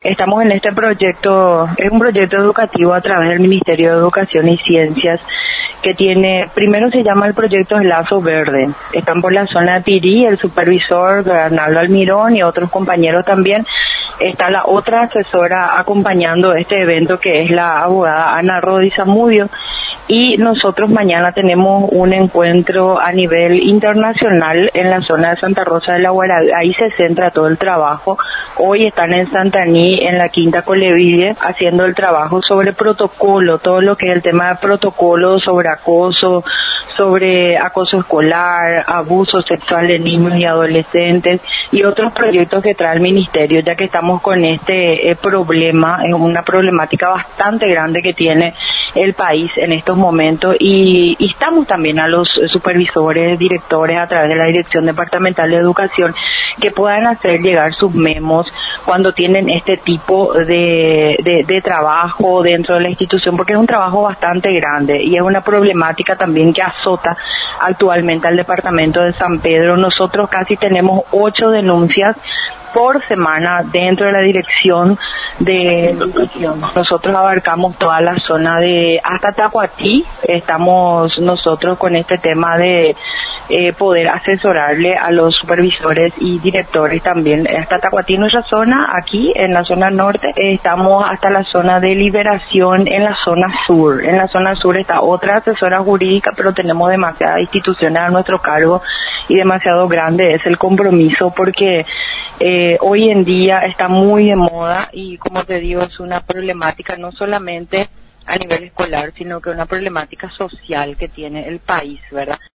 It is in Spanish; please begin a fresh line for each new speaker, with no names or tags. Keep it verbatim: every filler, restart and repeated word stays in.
Estamos en este proyecto, es un proyecto educativo a través del Ministerio de Educación y Ciencias que tiene, primero se llama el proyecto Lazo Verde. Están por la zona de Pirí, el supervisor Arnaldo Almirón y otros compañeros también. Está la otra asesora acompañando este evento que es la abogada Ana Rodi Zamudio. Y nosotros mañana tenemos un encuentro a nivel internacional en la zona de Santa Rosa de la Guarabí. Ahí se centra todo el trabajo. Hoy están en Santaní, en la Quinta Coleville, haciendo el trabajo sobre protocolo, todo lo que es el tema de protocolo sobre acoso, sobre acoso escolar, abuso sexual de niños y adolescentes y otros proyectos que trae el Ministerio, ya que estamos con este eh, problema, es una problemática bastante grande que tiene el país en estos momentos y instamos también a los supervisores, directores a través de la Dirección Departamental de Educación que puedan hacer llegar sus memos cuando tienen este tipo de, de, de trabajo dentro de la institución, porque es un trabajo bastante grande y es una problemática también que azota actualmente al departamento de San Pedro. Nosotros casi tenemos ocho denuncias por semana dentro de la dirección de educación. Nosotros abarcamos toda la zona de hasta Tacuatí. Estamos nosotros con este tema de eh, poder asesorarle a los supervisores y directores también hasta Tacuatí, nuestra zona, aquí en la zona norte. Eh, estamos hasta la zona de Liberación en la zona sur. En la zona sur está otra asesora jurídica, pero tenemos demasiadas instituciones a nuestro cargo y demasiado grande es el compromiso porque Eh, hoy en día está muy de moda y como te digo es una problemática no solamente a nivel escolar sino que una problemática social que tiene el país, ¿verdad?